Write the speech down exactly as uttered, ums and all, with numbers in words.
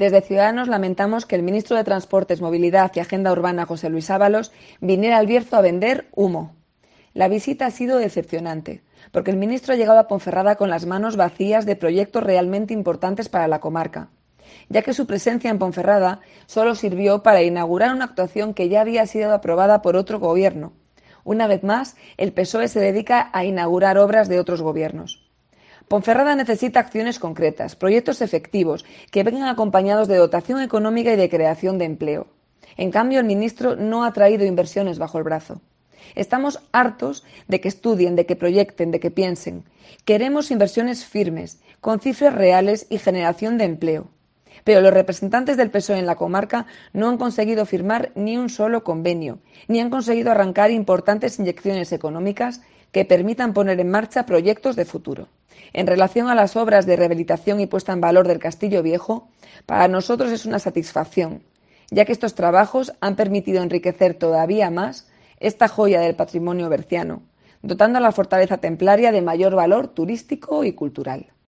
Desde Ciudadanos lamentamos que el ministro de Transportes, Movilidad y Agenda Urbana, José Luis Ábalos, viniera al Bierzo a vender humo. La visita ha sido decepcionante, porque el ministro ha llegado a Ponferrada con las manos vacías de proyectos realmente importantes para la comarca, ya que su presencia en Ponferrada solo sirvió para inaugurar una actuación que ya había sido aprobada por otro gobierno. Una vez más, el P S O E se dedica a inaugurar obras de otros gobiernos. Ponferrada necesita acciones concretas, proyectos efectivos, que vengan acompañados de dotación económica y de creación de empleo. En cambio, el ministro no ha traído inversiones bajo el brazo. Estamos hartos de que estudien, de que proyecten, de que piensen. Queremos inversiones firmes, con cifras reales y generación de empleo. Pero los representantes del P S O E en la comarca no han conseguido firmar ni un solo convenio, ni han conseguido arrancar importantes inyecciones económicas que permitan poner en marcha proyectos de futuro. En relación a las obras de rehabilitación y puesta en valor del Castillo Viejo, para nosotros es una satisfacción, ya que estos trabajos han permitido enriquecer todavía más esta joya del patrimonio berciano, dotando a la fortaleza templaria de mayor valor turístico y cultural.